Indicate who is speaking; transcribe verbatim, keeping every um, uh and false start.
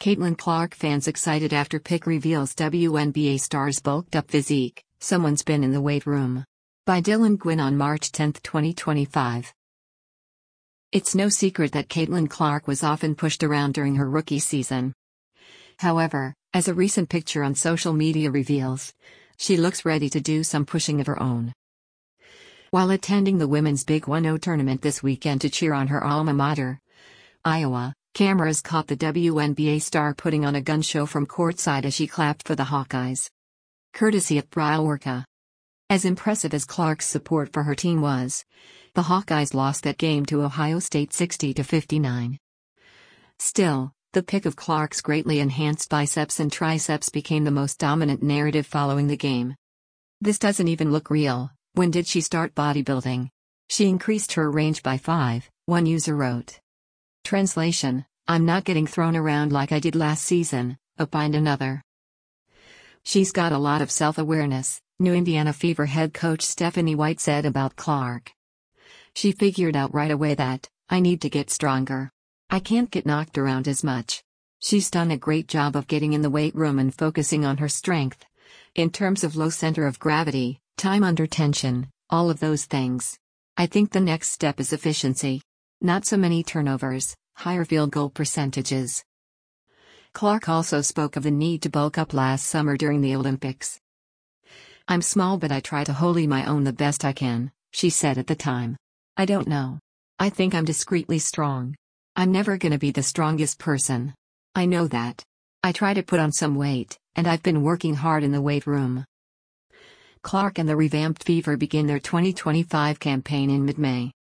Speaker 1: Caitlin Clark fans excited after pic reveals W N B A star's bulked up physique, someone's been in the weight room. By Dylan Gwynn on March tenth twenty twenty-five. It's no secret that Caitlin Clark was often pushed around during her rookie season. However, as a recent picture on social media reveals, she looks ready to do some pushing of her own. While attending the Women's Big ten tournament this weekend to cheer on her alma mater, Iowa, cameras caught the W N B A star putting on a gun show from courtside as she clapped for the Hawkeyes. Courtesy of BrileWorka. As impressive as Clark's support for her team was, the Hawkeyes lost that game to Ohio State sixty to fifty-nine. Still, the pic of Clark's greatly enhanced biceps and triceps became the most dominant narrative following the game. "This doesn't even look real. When did she start bodybuilding? She increased her range by five," one user wrote. Translation: "I'm not getting thrown around like I did last season," opined another. "She's got a lot of self-awareness," New Indiana Fever head coach Stephanie White said about Clark. "She figured out right away that, I need to get stronger. I can't get knocked around as much. She's done a great job of getting in the weight room and focusing on her strength. In terms of low center of gravity, time under tension, all of those things. I think the next step is efficiency. Not so many turnovers, higher field goal percentages." Clark also spoke of the need to bulk up last summer during the Olympics. "I'm small but I try to hold my own the best I can," she said at the time. "I don't know. I think I'm discreetly strong. I'm never gonna be the strongest person. I know that. I try to put on some weight, and I've been working hard in the weight room." Clark and the revamped Fever begin their twenty twenty-five campaign in mid-May.